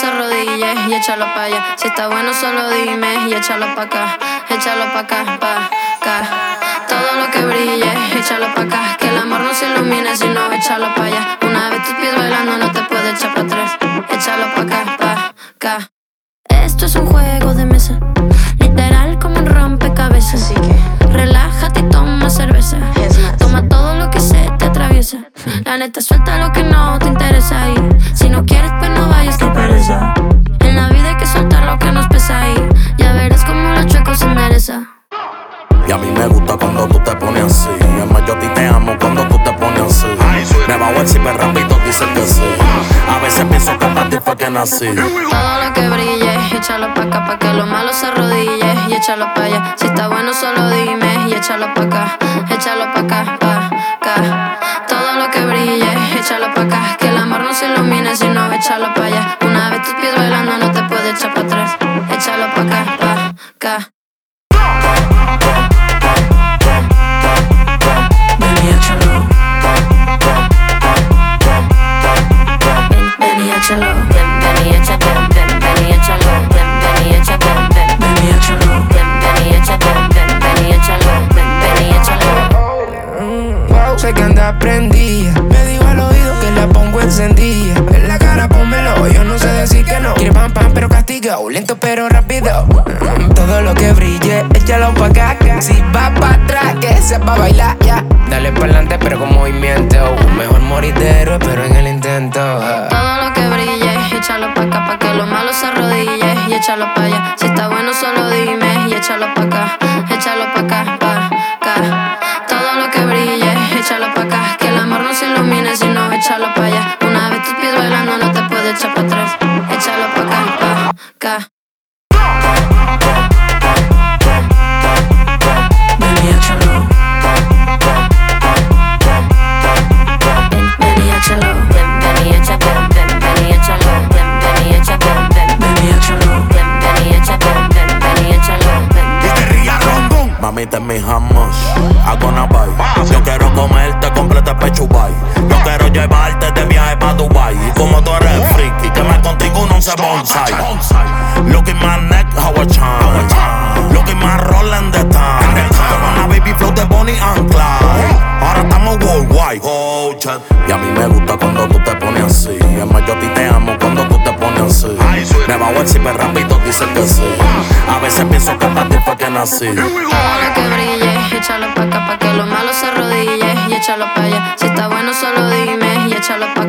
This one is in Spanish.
se arrodille y échalo pa' allá. Si está bueno solo dime y échalo pa' acá. Échalo pa' acá, pa' acá. Todo lo que brille, échalo pa' acá. Que el amor no se ilumine si no, échalo pa' allá. Una vez tus pies bailando no te puedes echar para atrás. Échalo pa' acá, pa' acá. Esto es un juego de mesa, literal como un rompecabezas. Así que relájate y toma cerveza. Toma todo lo que se te atraviesa. La neta suelta lo que no te interesa. Y si no quieres pues no vayas, que pereza. En la vida hay que soltar lo que nos pesa. Y ya verás como los chuecos se endereza. Y a mí me gusta cuando tú te pones así. Es más, yo a ti te amo cuando tú te pones así. Me bajo el ciber rápido, dice que sí. A veces pienso que para ti fue que nací. Todo lo que brille, échalo pa' acá, pa' que lo malo se arrodille y échalo pa' allá. Si está bueno solo dime y échalo pa' acá. Échalo pa' acá, pa' acá. Todo lo que brille, échalo pa' acá. Que el amor no se ilumine si no, échalo pa' allá. Una vez tus pies bailando no te puedes echar para atrás. Échalo pa' acá, pa' acá. Ven y échalo. Ven y échalo. Ven y échalo. Ven y échalo. Ven y échalo. Ven y échalo. Ven y échalo. Ven y échalo. Ven y échalo. Wow, sé que anda prendida. Me dijo al oído que la pongo encendida. En la cara pónmelo, yo no sé decir que no. Quiere pam pam pero castigado, lento pero rápido. Todo lo que brille, échalo pa' acá. Si va pa' atrás, que se va a bailar ya. Dale pa'lante pero con movimiento. Mejor morir de héroe pero en el intento. Todo lo que brille, échalo pa' acá, pa' que lo malo se arrodille y échalo pa' allá. Si está bueno solo dime y échalo pa' acá. Échalo pa' acá, pa' acá. Todo lo que brille, échalo pa' acá. Que el amor no se ilumine si no, échalo pa' allá. Una vez tus pies bailando no te puedes echar para atrás. Échalo pa' acá, pa' acá. Ven y échalo. Ven y échalo. Ven y échalo. Ven y échalo. Ven y échalo. Ven y échalo. Ven y échalo. Ven y échalo. Mami, te mi hummus, hago una bite. Yo quiero comerte completa pechubay. Yo quiero llevarte de viaje pa' Dubai. Y como tú eres friki, que me contigo no se bonsai. Look in my neck, how I shine. Look in my roll in the time. Con una baby flow de Bonnie and Clyde. Ahora estamos worldwide, oh, chat. Y a mí me gusta cuando tú te pones así. Es más, yo a ti te amo cuando tú te pones así. Me bajo el ciber rápido, dice que sí. A veces pienso que para ti fue que nací. Todo lo que brille, échalo pa' acá, pa' que lo malo se arrodille y échalo pa' allá. Si está bueno solo dime y échalo pa'